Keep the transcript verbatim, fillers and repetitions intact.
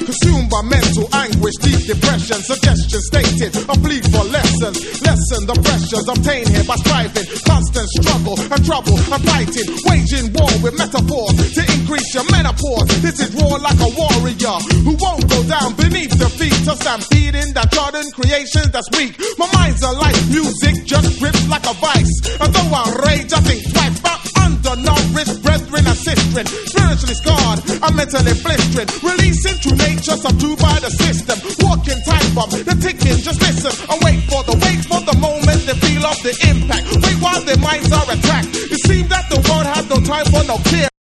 consumed by mental anguish, deep depression. Suggestion stated, a plea for lessons. Lessen the pressures obtained here by striving, constant struggle and trouble and fighting, waging war with metaphors to increase your menopause. This is war like a warrior who won't go down beneath the feet of stampeding that trodden creations that's weak. My mind's a light music, just grips like a vice. And though I rage, I think twice about undernourished brethren and sistren. Spiritually scarred, I'm mentally blistering. Releasing true nature, subdued by the system. Walking time bomb, the ticking, just listen and wait for the wait for the moment they feel of the impact. Wait while their minds are attacked. It seems that the world has no time for no care.